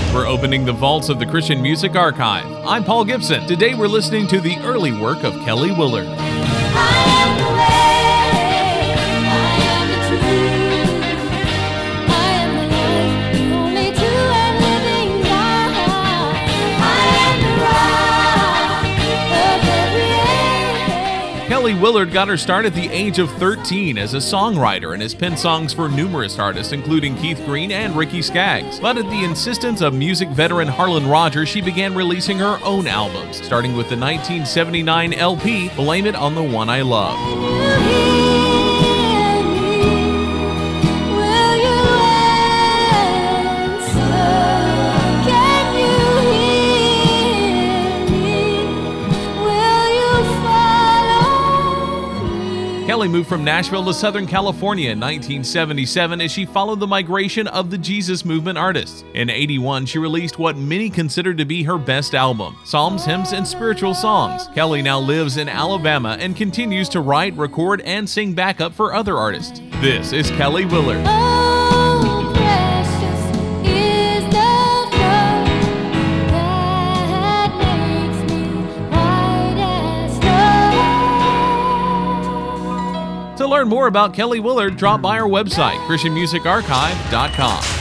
We're opening the vaults of the Christian Music Archive. I'm Paul Gibson. Today we're listening to the early work of Kelly Willard. Kelly Willard got her start at the age of 13 as a songwriter and has penned songs for numerous artists, including Keith Green and Ricky Skaggs. But at the insistence of music veteran Harlan Rogers, she began releasing her own albums, starting with the 1979 LP, Blame It on the One I Love. Kelly moved from Nashville to Southern California in 1977 as she followed the migration of the Jesus Movement artists. In '81, she released what many consider to be her best album, Psalms, Hymns, and Spiritual Songs. Kelly now lives in Alabama and continues to write, record, and sing backup for other artists. This is Kelly Willard. To learn more about Kelly Willard, drop by our website, ChristianMusicArchive.com.